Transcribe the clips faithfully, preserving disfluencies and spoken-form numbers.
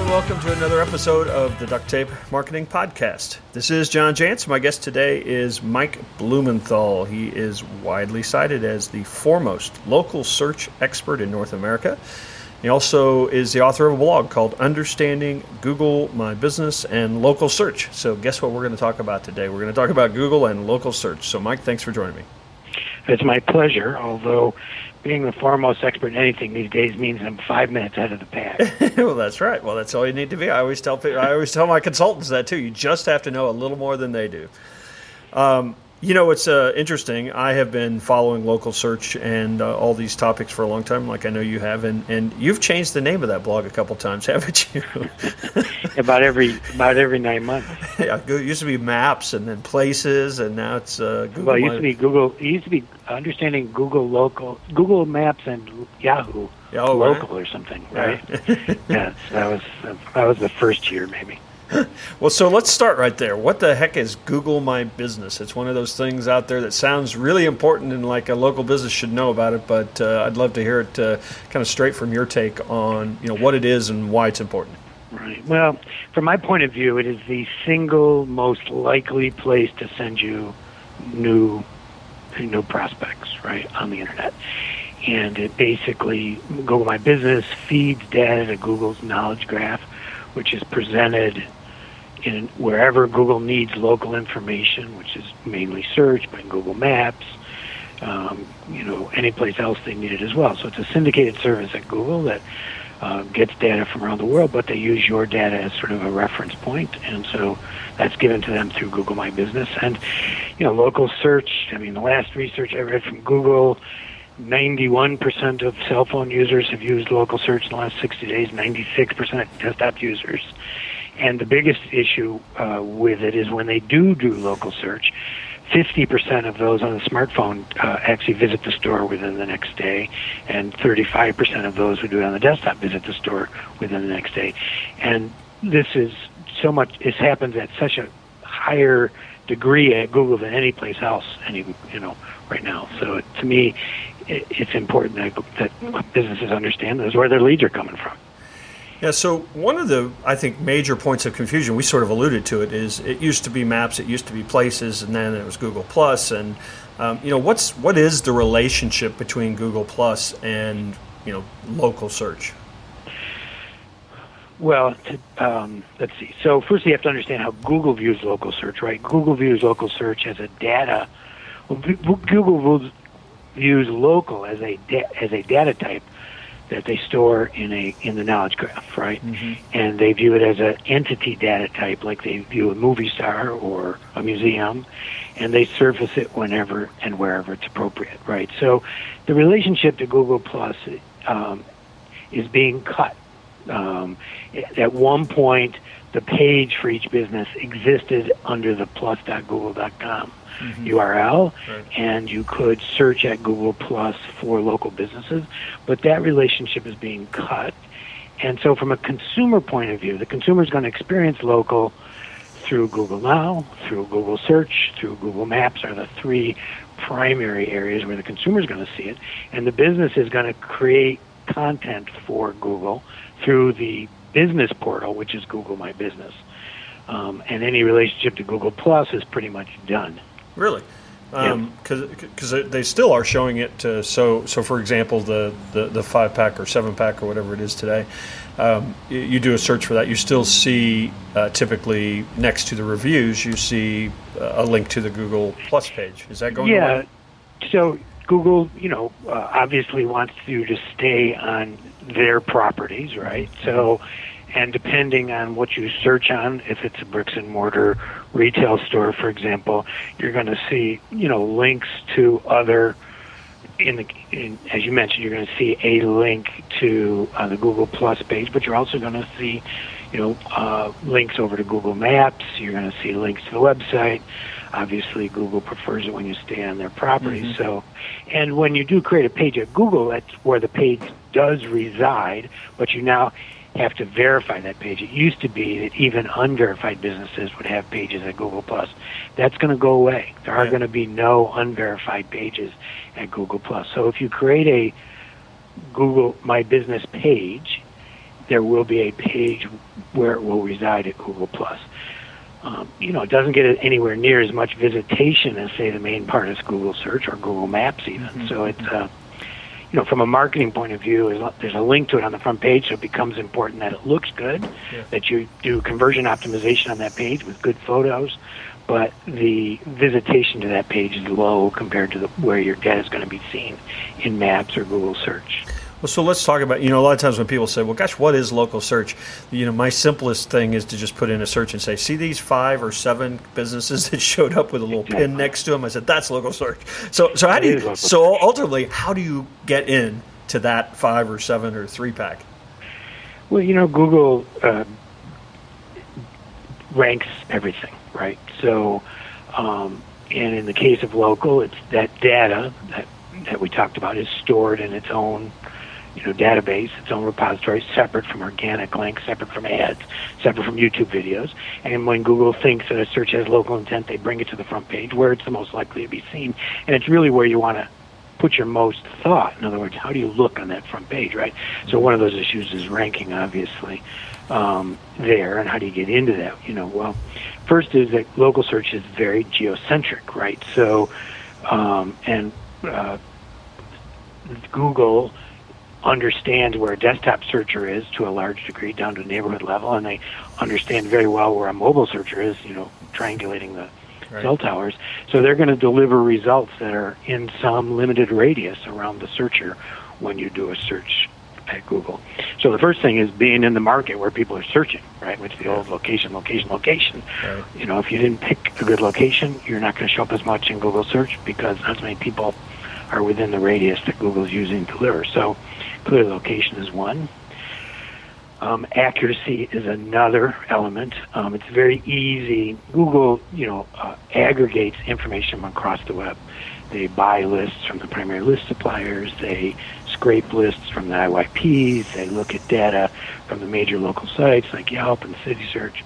welcome to another episode of the Duct Tape Marketing Podcast. This is John Jantsch. My guest today is Mike Blumenthal. He is widely cited as the foremost local search expert in North America. He also is the author of a blog called Understanding Google My Business and Local Search. So guess what we're going to talk about today? We're going to talk about Google and local search. So Mike, thanks for joining me. It's my pleasure, although being the foremost expert in anything these days means I'm five minutes ahead of the pack. Well, that's right. Well, that's all you need to be. I always tell people, I always tell my consultants that too. You just have to know a little more than they do. Um, you know, it's uh, interesting. I have been following local search and uh, all these topics for a long time, like I know you have, and, and you've changed the name of that blog a couple times, haven't you? about every about every nine months. Yeah, it used to be Maps and then Places, and now it's uh, Google. Well, it used to be Google. It used to be Understanding Google Local, Google Maps, and Yahoo oh, Local right. or something, right? Yeah, yes, that was that was the first year, maybe. Well, so let's start right there. What the heck is Google My Business? It's one of those things out there that sounds really important and like a local business should know about it, but uh, I'd love to hear it uh, kind of straight from your take on, you know, what it is and why it's important. Right. Well, from my point of view, it is the single most likely place to send you new new prospects, right, on the internet. And it basically, Google My Business feeds data to Google's knowledge graph, which is presented in wherever Google needs local information, which is mainly search, but in Google Maps, um, you know, any place else they need it as well. So it's a syndicated service at Google that uh, gets data from around the world, but they use your data as sort of a reference point, and so that's given to them through Google My Business. And, you know, local search, I mean, the last research I read from Google, ninety-one percent of cell phone users have used local search in the last sixty days, ninety-six percent of desktop users. And the biggest issue uh, with it is when they do do local search, fifty percent of those on the smartphone uh, actually visit the store within the next day, and thirty-five percent of those who do it on the desktop visit the store within the next day. And this is so much, it happens at such a higher degree at Google than any place else, any, you know, right now. So it, to me, it, it's important that, that businesses understand this is where their leads are coming from. Yeah, so one of the, I think, major points of confusion, we sort of alluded to it, is it used to be Maps, it used to be Places, and then it was Google Plus. And, um, you know, what's what is the relationship between Google Plus and, you know, local search? Well, um, let's see. So first you have to understand how Google views local search, right? Google views local search as a data. Well, Google views local as a da- as a data type that they store in a in the knowledge graph, right? Mm-hmm. And they view it as an entity data type, like they view a movie star or a museum, and they surface it whenever and wherever it's appropriate, right? So the relationship to Google Plus um, is being cut. Um, at one point, the page for each business existed under the plus dot google dot com mm-hmm. U R L, right. And you could search at Google Plus for local businesses, but that relationship is being cut. And so from a consumer point of view, the consumer is going to experience local through Google Now, through Google Search, through Google Maps are the three primary areas where the consumer is going to see it, and the business is going to create content for Google through the business portal, which is Google My Business. Um, and any relationship to Google Plus is pretty much done. Really? Because um, yeah. they still are showing it to, so, so for example, the, the, the five-pack or seven-pack or whatever it is today, um, you, you do a search for that, you still see uh, typically next to the reviews, you see uh, a link to the Google Plus page. Is that going yeah. away? So Google, you know, uh, obviously wants you to stay on their properties, right? So, and depending on what you search on, if it's a bricks and mortar retail store, for example, you're going to see, you know, links to other, in the, in, as you mentioned, you're going to see a link to uh, the Google Plus page, but you're also going to see, you know, uh, links over to Google Maps. You're going to see links to the website. Obviously, Google prefers it when you stay on their property. Mm-hmm. So, and when you do create a page at Google, that's where the page does reside, but you now have to verify that page. It used to be that even unverified businesses would have pages at Google Plus. That's going to go away. There are yeah. going to be no unverified pages at Google Plus. So if you create a Google My Business page, there will be a page where it will reside at Google Plus. Um, you know, it doesn't get anywhere near as much visitation as, say, the main part is Google Search or Google Maps even. Mm-hmm. So it's, uh, you know, from a marketing point of view, there's a link to it on the front page, so it becomes important that it looks good, yeah. that you do conversion optimization on that page with good photos, but the visitation to that page is low compared to the, where your data is going to be seen in Maps or Google Search. Well, so let's talk about, you know, a lot of times when people say, well, gosh, what is local search? You know, my simplest thing is to just put in a search and say, see these five or seven businesses that showed up with a little exactly. pin next to them? I said, that's local search. So so how do you, so ultimately, how do you get in to that five or seven or three pack? Well, you know, Google uh, ranks everything, right? So, um, and in the case of local, it's that data that, that we talked about is stored in its own you know, database, its own repository, separate from organic links, separate from ads, separate from YouTube videos. And when Google thinks that a search has local intent, they bring it to the front page where it's the most likely to be seen. And it's really where you want to put your most thought. In other words, how do you look on that front page, right? So one of those issues is ranking, obviously, um, there. And how do you get into that? You know, well, first is that local search is very geocentric, right? So, um, and uh, Google understands where a desktop searcher is to a large degree down to neighborhood level, and they understand very well where a mobile searcher is, you know, triangulating the right. cell towers. So they're going to deliver results that are in some limited radius around the searcher when you do a search at Google. So the first thing is being in the market where people are searching, right, which is the old location, location, location. Right. You know, if you didn't pick a good location, you're not going to show up as much in Google search because not as many people are within the radius that Google's using to deliver. So clear location is one. Um, accuracy is another element. Um, it's very easy. Google, you know, uh, aggregates information from across the web. They buy lists from the primary list suppliers. They scrape lists from the I Y Ps. They look at data from the major local sites like Yelp and CitySearch.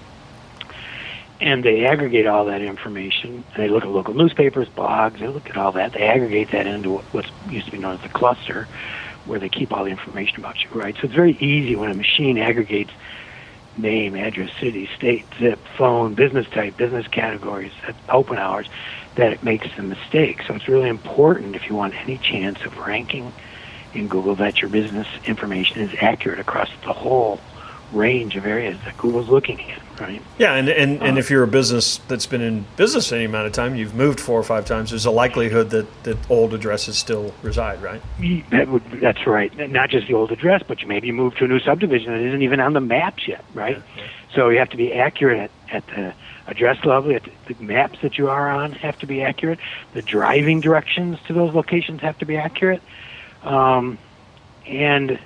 And they aggregate all that information, and they look at local newspapers, blogs, they look at all that. They aggregate that into what used to be known as a cluster, where they keep all the information about you, right? So it's very easy when a machine aggregates name, address, city, state, zip, phone, business type, business categories, open hours, that it makes a mistake. So it's really important if you want any chance of ranking in Google that your business information is accurate across the whole range of areas that Google's looking at, right? Yeah, and and, and uh, if you're a business that's been in business any amount of time, you've moved four or five times, there's a likelihood that, that old addresses still reside, right? That would, that's right. Not just the old address, but you maybe moved to a new subdivision that isn't even on the maps yet, right? Yeah, yeah. So you have to be accurate at, at the address level. At the, the maps that you are on have to be accurate. The driving directions to those locations have to be accurate. Um, and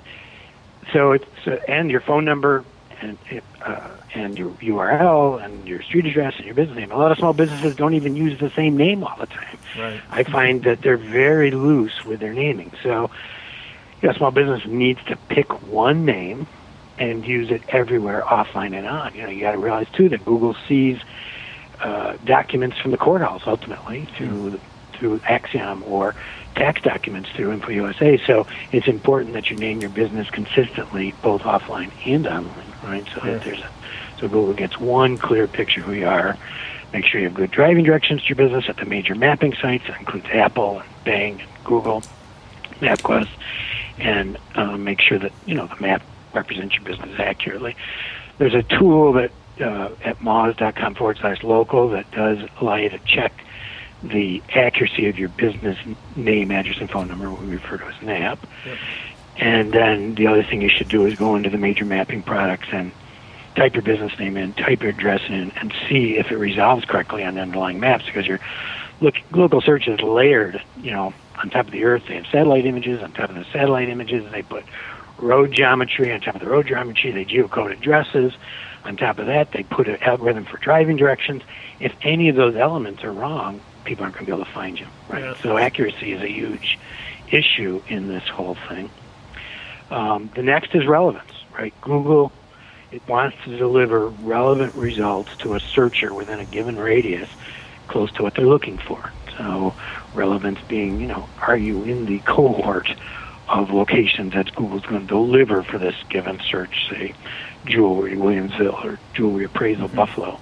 so it's uh, and your phone number and uh, and your U R L and your street address and your business name. A lot of small businesses don't even use the same name all the time. Right. I find that they're very loose with their naming. So, you know, a small business needs to pick one name and use it everywhere, offline and on. You know, you got to realize too that Google sees uh, documents from the courthouse ultimately through mm. through Axiom or tax documents through InfoUSA. So it's important that you name your business consistently, both offline and online, right? So yeah. that there's a, so Google gets one clear picture of who you are. Make sure you have good driving directions to your business at the major mapping sites. That includes Apple, and Bing, and Google, MapQuest, and um, make sure that you know the map represents your business accurately. There's a tool that uh, at moz.com forward slash local that does allow you to check the accuracy of your business name, address, and phone number, what we refer to as N A P. Yep. And then the other thing you should do is go into the major mapping products and type your business name in, type your address in, and see if it resolves correctly on the underlying maps, because your look, local search is layered, you know, on top of the earth. They have satellite images. On top of the satellite images, they put road geometry. On top of the road geometry, they geocode addresses. On top of that, they put an algorithm for driving directions. If any of those elements are wrong, people aren't going to be able to find you, right? Yeah. So accuracy is a huge issue in this whole thing. Um, the next is relevance, right? Google, it wants to deliver relevant results to a searcher within a given radius close to what they're looking for. So relevance being, you know, are you in the cohort of locations that Google's going to deliver for this given search, say jewelry, Williamsville, or jewelry appraisal, mm-hmm. Buffalo.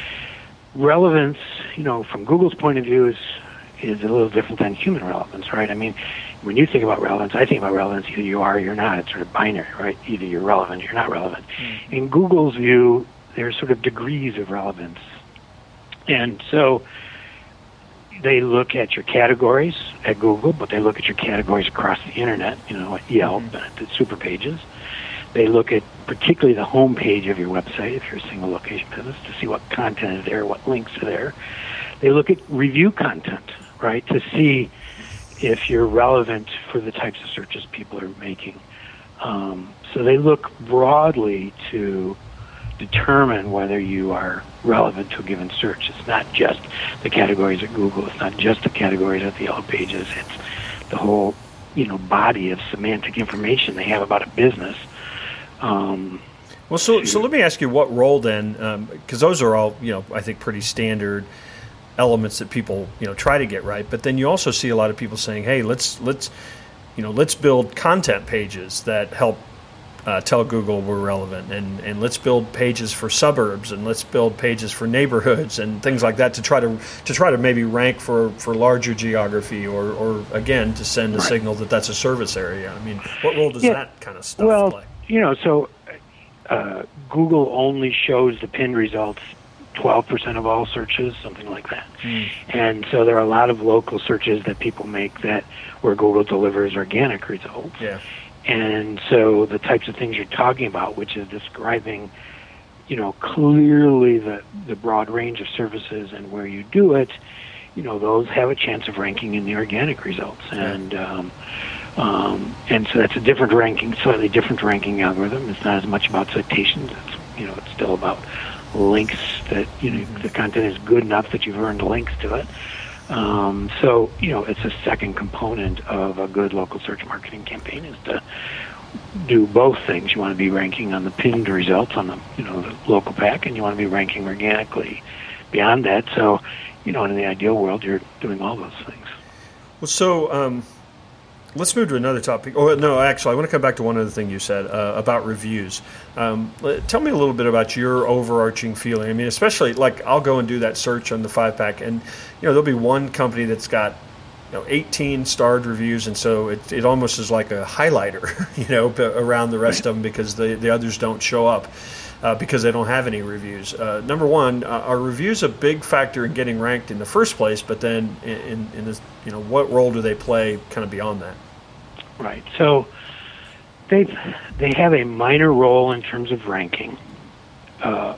Relevance, you know, from Google's point of view is is a little different than human relevance, right? I mean, when you think about relevance, I think about relevance, either you are or you're not. It's sort of binary, right? Either you're relevant or you're not relevant. Mm-hmm. In Google's view, there's sort of degrees of relevance. And so they look at your categories at Google, but they look at your categories across the internet, you know, at Yelp mm-hmm. and at Super Pages. They look at particularly the home page of your website, if you're a single location business, to see what content is there, what links are there. They look at review content, right, to see if you're relevant for the types of searches people are making. Um, so they look broadly to determine whether you are relevant to a given search. It's not just the categories at Google. It's not just the categories at the Yellow Pages. It's the whole, you know, body of semantic information they have about a business. Um, well, so so let me ask you, what role then? Because um, those are all, you know, I think pretty standard elements that people, you know, try to get right. But then you also see a lot of people saying, "Hey, let's let's, you know, let's build content pages that help uh, tell Google we're relevant, and and let's build pages for suburbs, and let's build pages for neighborhoods and things like that to try to to try to maybe rank for, for larger geography, or or again to send a right. signal that that's a service area." I mean, what role does yeah. that kind of stuff well, play? You know, so uh, Google only shows the pinned results twelve percent of all searches, something like that. Mm. And so there are a lot of local searches that people make that where Google delivers organic results. Yeah. And so the types of things you're talking about, which is describing, you know, clearly the, the broad range of services and where you do it, you know, those have a chance of ranking in the organic results. Yeah. And um, um, and so that's a different ranking, slightly different ranking algorithm. It's not as much about citations. It's, you know, it's still about links that, you know, the content is good enough that you've earned links to it. Um, so, you know, it's a second component of a good local search marketing campaign is to do both things. You want to be ranking on the pinned results on the, you know, the local pack, and you want to be ranking organically beyond that. So, you know, in the ideal world, you're doing all those things. Well, so um, let's move to another topic. Oh, no, actually, I want to come back to one other thing you said uh, about reviews. Um, tell me a little bit about your overarching feeling. I mean, especially, like, I'll go and do that search on the five-pack, and, you know, there'll be one company that's got, you know, eighteen starred reviews, and so it, it almost is like a highlighter, you know, around the rest of them because the, the others don't show up. Uh, because they don't have any reviews. Uh, number one, uh, are reviews a big factor in getting ranked in the first place? But then, in, in, in this, you know, what role do they play kind of beyond that? Right. So they they have a minor role in terms of ranking uh,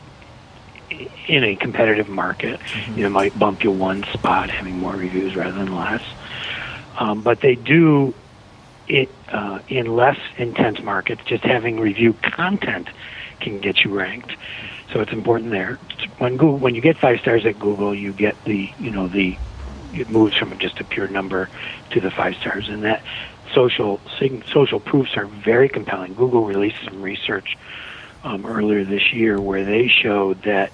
in a competitive market. Mm-hmm. You know, it might bump you one spot having more reviews rather than less. Um, but they do it uh, in less intense markets. Just having review content can get you ranked, so it's important there. When Google, when you get five stars at Google, you get the, you know, the it moves from just a pure number to the five stars, and that social social proofs are very compelling. Google released some research um, earlier this year where they showed that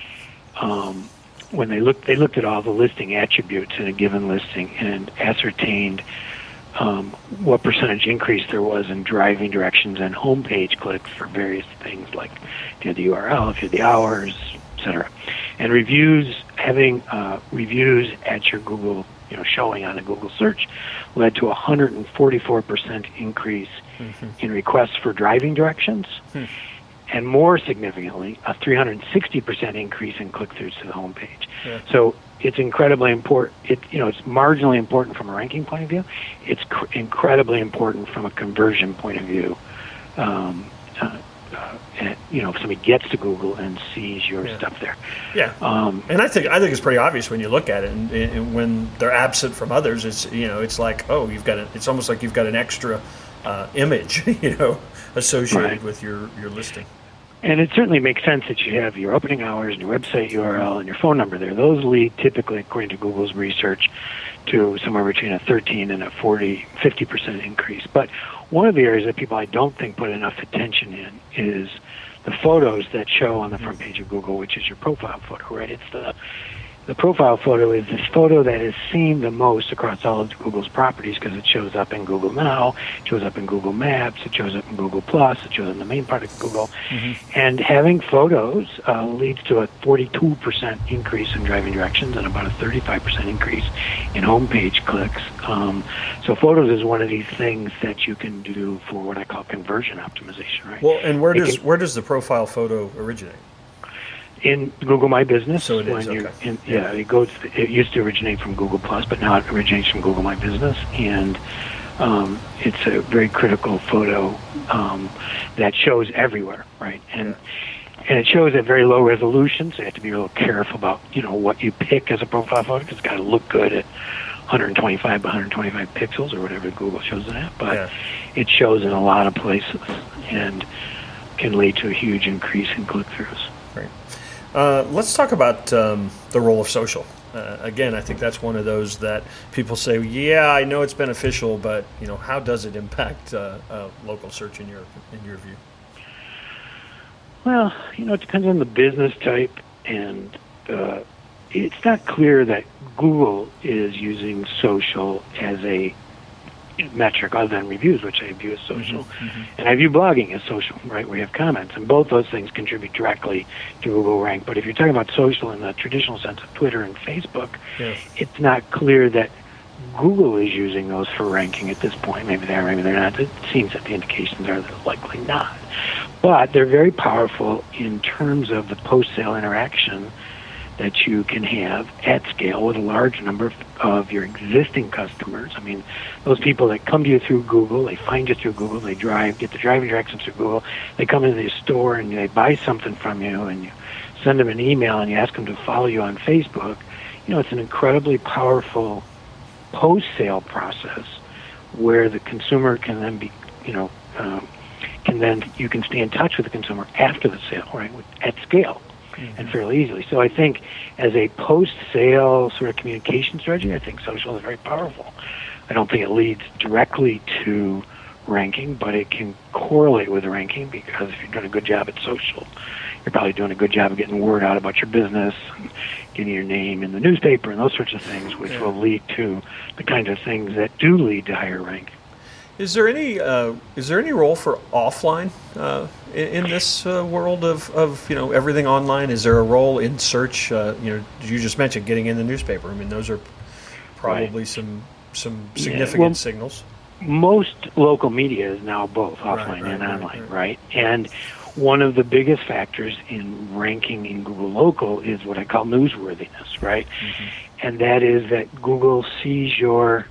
um, when they looked they looked at all the listing attributes in a given listing and ascertained Um, what percentage increase there was in driving directions and homepage clicks for various things like if you had the U R L, if you had the hours, et cetera. And reviews, having uh, reviews at your Google, you know, showing on a Google search led to a one hundred forty-four percent increase mm-hmm. in requests for driving directions, hmm. and more significantly, a three hundred sixty percent increase in click-throughs to the homepage. Yeah. So it's incredibly important. It, you know, it's marginally important from a ranking point of view. It's cr- incredibly important from a conversion point of view. Um, uh, uh, and, you know, if somebody gets to Google and sees your yeah. stuff there. Yeah. Um, and I think I think it's pretty obvious when you look at it, and, and when they're absent from others, it's, you know, it's like, oh, you've got a, it's almost like you've got an extra uh, image, you know, associated right. with your, your listing. And it certainly makes sense that you have your opening hours and your website U R L and your phone number there. Those lead typically, according to Google's research, to somewhere between a thirteen and a forty, fifty percent increase. But one of the areas that people I don't think put enough attention in is the photos that show on the front page of Google, which is your profile photo, right? It's the the profile photo is this photo that is seen the most across all of Google's properties because it shows up in Google Now, it shows up in Google Maps, it shows up in Google Plus, it shows up in the main part of Google. Mm-hmm. And having photos uh, leads to a forty-two percent increase in driving directions and about a thirty-five percent increase in homepage clicks. Um, so photos is one of these things that you can do for what I call conversion optimization, right? Well, and where it does can, where does the profile photo originate? In Google My Business. So it is, when okay. you're in, yeah, it goes. It used to originate from Google Plus, but now it originates from Google My Business, and um, it's a very critical photo um, that shows everywhere, right? And yeah. and it shows at very low resolution, so you have to be a little careful about you know what you pick as a profile photo because it's got to look good at one twenty-five by one twenty-five pixels or whatever Google shows it at. But yeah. it shows in a lot of places and can lead to a huge increase in click-throughs. Right. Uh, let's talk about um, the role of social. Uh, again, I think that's one of those that people say, "Yeah, I know it's beneficial, but you know, how does it impact uh, uh, local search in your in your view?" Well, you know, it depends on the business type, and uh, it's not clear that Google is using social as a metric other than reviews, which I view as social. Mm-hmm, mm-hmm. And I view blogging as social, right, where you have comments. And both those things contribute directly to Google rank. But if you're talking about social in the traditional sense of Twitter and Facebook, yes. it's not clear that Google is using those for ranking at this point. Maybe they are, maybe they're not. It seems that the indications are that likely not. But they're very powerful in terms of the post-sale interaction that you can have at scale with a large number of, of your existing customers. I mean, those people that come to you through Google, they find you through Google, they drive, get the driving directions through Google, they come into the store and they buy something from you and you send them an email and you ask them to follow you on Facebook. You know, it's an incredibly powerful post-sale process where the consumer can then be, you know, um, can then, you can stay in touch with the consumer after the sale, right, at scale. Mm-hmm. And fairly easily. So I think as a post-sale sort of communication strategy, I think social is very powerful. I don't think it leads directly to ranking, but it can correlate with ranking because if you're doing a good job at social, you're probably doing a good job of getting word out about your business and getting your name in the newspaper and those sorts of things, which yeah. will lead to the kinds of things that do lead to higher rank. Is there any uh, is there any role for offline uh, in, in this uh, world of, of you know everything online? Is there a role in search? Uh, you know, you just mentioned getting in the newspaper. I mean, those are probably right. some some significant yeah. well, signals. Most local media is now both offline right, right, and online, right, right. right? And one of the biggest factors in ranking in Google Local is what I call newsworthiness, right? Mm-hmm. And that is that Google sees your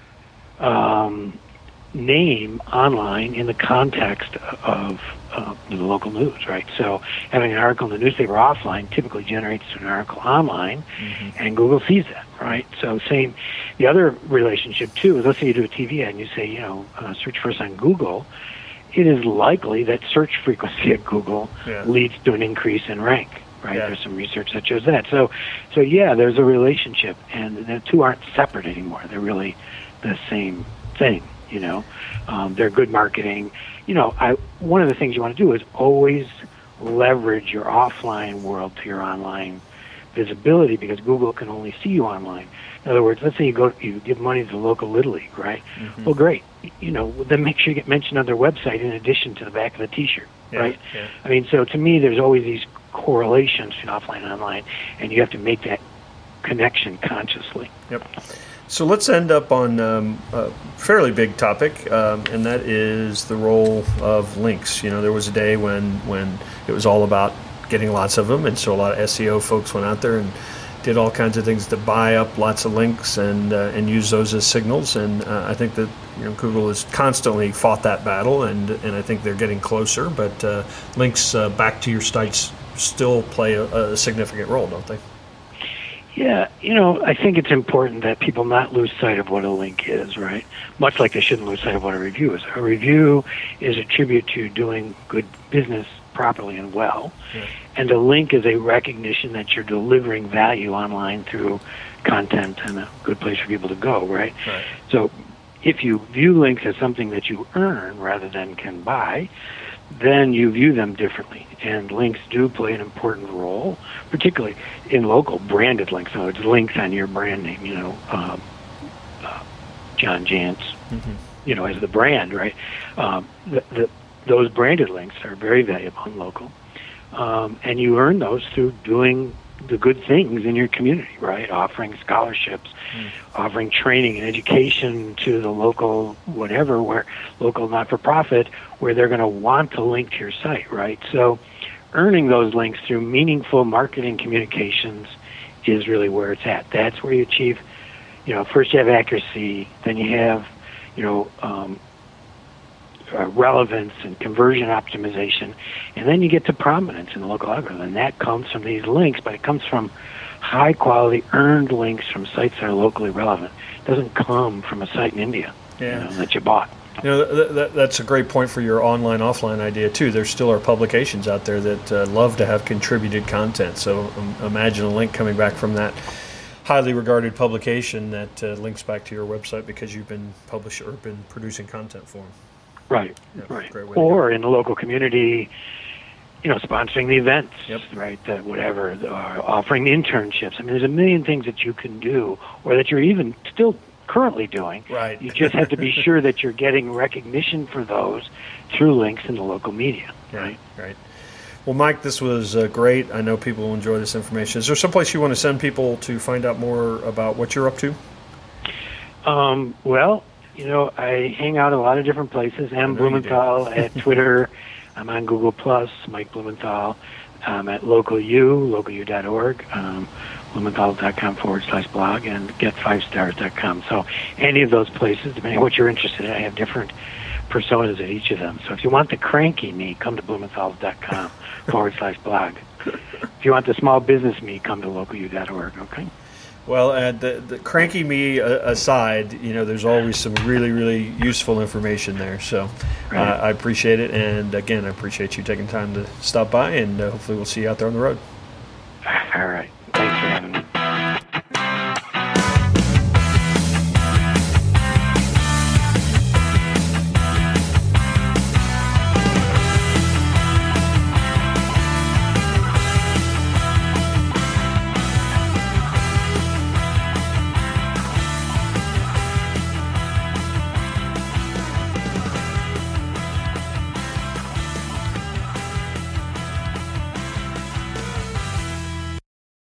um, name online in the context of uh, the local news, right? So having an article in the newspaper offline typically generates an article online, mm-hmm. and Google sees that, right? So same, the other relationship too is let's say you do a T V ad and you say, you know, uh, search first on Google. It is likely that search frequency at Google yeah. leads to an increase in rank, right? Yeah. There's some research that shows that. So, so yeah, there's a relationship, and the two aren't separate anymore. They're really the same thing. You know, um, they're good marketing. You know, I, one of the things you want to do is always leverage your offline world to your online visibility because Google can only see you online. In other words, let's say you go, you give money to the local Little League, right? Mm-hmm. Well, great. You know, then make sure you get mentioned on their website in addition to the back of the T-shirt, yeah, right? Yeah. I mean, so to me, there's always these correlations between offline and online, and you have to make that connection consciously. Yep. So let's end up on um, a fairly big topic, um, and that is the role of links. You know, there was a day when, when it was all about getting lots of them, and so a lot of S E O folks went out there and did all kinds of things to buy up lots of links and uh, and use those as signals. And uh, I think that you know Google has constantly fought that battle, and and I think they're getting closer. But uh, links uh, back to your sites still play a, a significant role, don't they? Yeah, you know, I think it's important that people not lose sight of what a link is, right? Much like they shouldn't lose sight of what a review is. A review is a tribute to doing good business properly and well, yeah. and a link is a recognition that you're delivering value online through content and a good place for people to go, right? right. So if you view links as something that you earn rather than can buy, then you view them differently. And links do play an important role, particularly in local branded links. So it's links on your brand name, you know, um, uh, John Jantz, mm-hmm. you know, as the brand, right? Um, the, the, those branded links are very valuable in local. Um, and you earn those through doing the good things in your community, right? Offering scholarships, mm. offering training and education to the local whatever, where local not-for-profit, where they're going to want to link to your site, right? So earning those links through meaningful marketing communications is really where it's at. That's where you achieve, you know, first you have accuracy, then you have, you know, um, Uh, relevance and conversion optimization, and then you get to prominence in the local algorithm. And that comes from these links, but it comes from high-quality earned links from sites that are locally relevant. It doesn't come from a site in India yeah. you know, that you bought. You know, th- th- that's a great point for your online-offline idea, too. There still are publications out there that uh, love to have contributed content. So um, imagine a link coming back from that highly regarded publication that uh, links back to your website because you've been published or been producing content for them. Right, yeah, right. Or in the local community, you know, sponsoring the events, yep. right, uh, whatever, or offering the internships. I mean, there's a million things that you can do, or that you're even still currently doing. Right. You just have to be sure that you're getting recognition for those through links in the local media, yeah, right? Right. Well, Mike, this was uh, great. I know people will enjoy this information. Is there someplace you want to send people to find out more about what you're up to? Um, well... You know, I hang out a lot of different places. M. Blumenthal at Twitter. I'm on Google Plus, Mike Blumenthal. I'm at LocalU, localu dot org, um, blumenthal.com forward slash blog, and get five stars dot com. So any of those places, depending on what you're interested in, I have different personas at each of them. So if you want the cranky me, come to blumenthal.com forward slash blog. If you want the small business me, come to localu dot org, okay? Well, uh, the, the cranky me uh, aside, you know, there's always some really, really useful information there. So uh, right. I appreciate it. And, again, I appreciate you taking time to stop by, and uh, hopefully we'll see you out there on the road. All right.